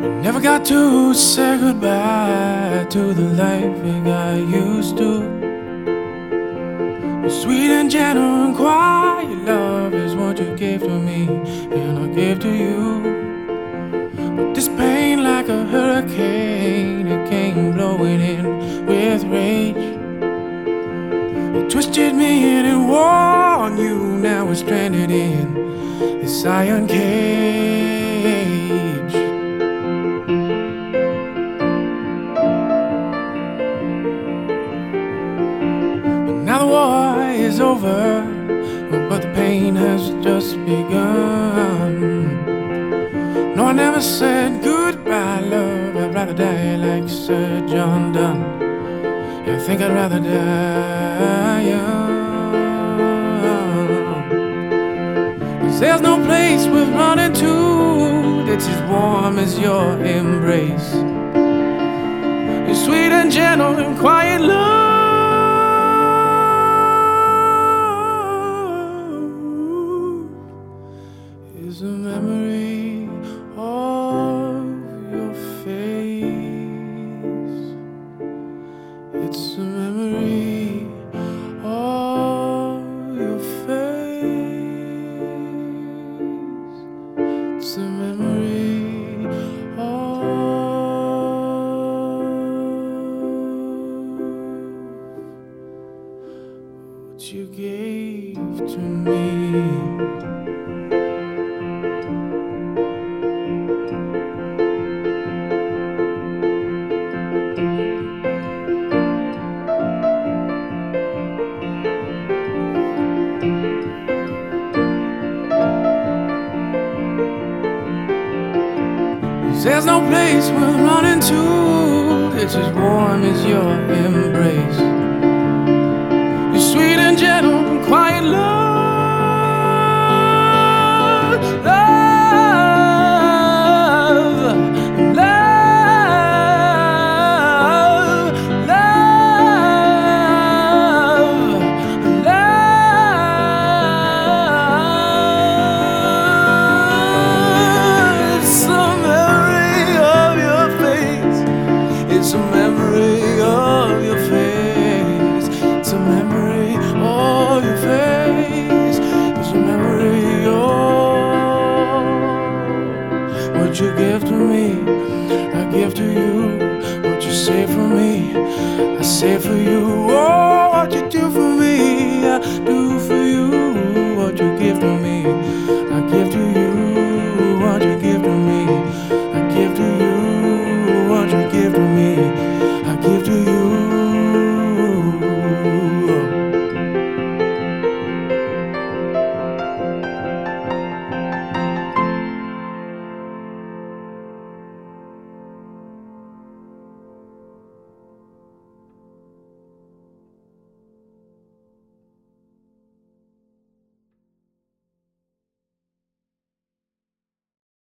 Never got to say goodbye to the life we got used to. Your sweet and gentle and quiet love is what you gave to me, and I gave to you. But this pain, like a hurricane, it came blowing in with rage. It twisted me in and wore you. Now we're stranded in this iron cage. Now the war is over, but the pain has just begun. No, I never said goodbye, love. I'd rather die like Sir John Donne. Yeah, I think I'd rather die young. 'Cause there's no place we're running to that's as warm as your embrace. Your sweet and gentle and quiet love is a memory of your face. It's a memory of your face. It's a memory of what you gave to me. There's no place we're running to that's as warm as your embrace. Your sweet and gentle and quiet love, love, love, love, love. It's a memory of your face. It's a memory of your face. It's a memory of your face. It's a memory of what you give to me, I give to you. What you say for me, I say for you. Oh.